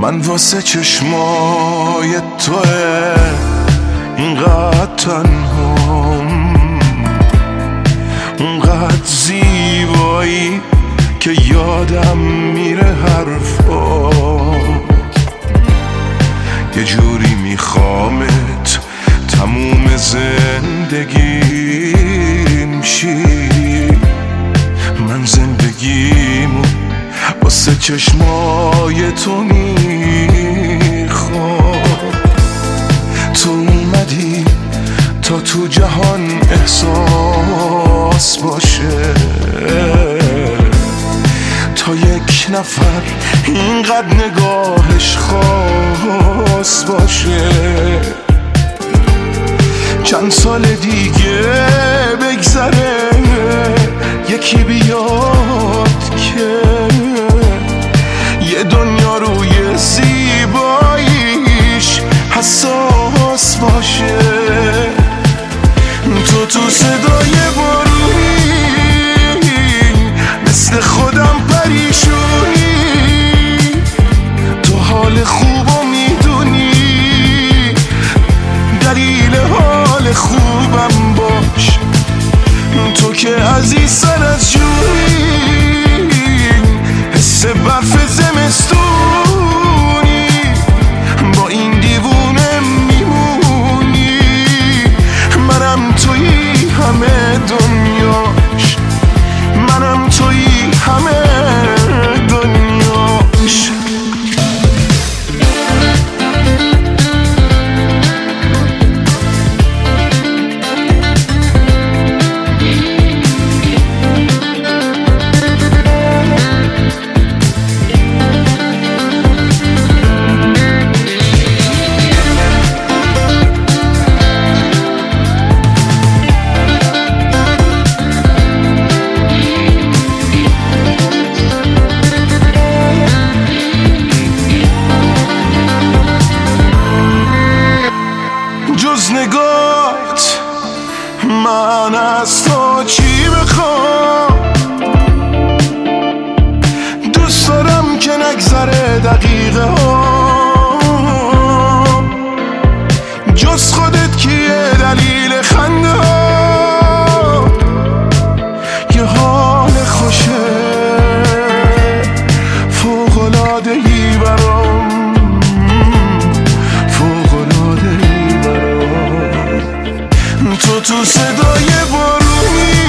من واسه چشمای توه اینقدر تنهام، اونقدر زیبایی که یادم میره حرفات. یه جوری میخوامت تموم زندگیم شی. من زندگیمو واسه چشمای تو میخوام. تو اومدی تا تو جهان احساس باشه، تا یک نفر اینقدر نگاهش خاص باشه. چند سال دیگه بگذره یکی بیاد که یه دنیا روی زیباییش حساس باشه. تو صدای بارونی مثل خودم پریشونی، تو حال خوبو میدونی، دلیل حال خوبم باش. تو که عزیز سر از جویی، حس برف زمستونی، با این دیوونه میمونی. منم تویی همه دنیاش، منم تویی همه دنیاش. جز نگاهت من از تو چی بخوام؟ دوست دارم که نگذره دقیقه ها، جز خودت کیه دلیل خنده ها؟ یه حال خوشه فوق‌العاده‌ای برام، تو صدای بارونی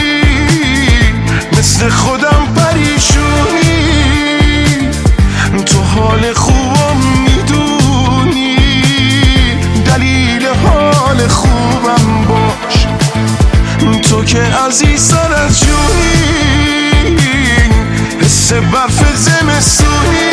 مثل خودم پریشونی، تو حال خوبم میدونی، دلیل حال خوبم باش. تو که عزیز سر از جونی، حس برف زمستونی،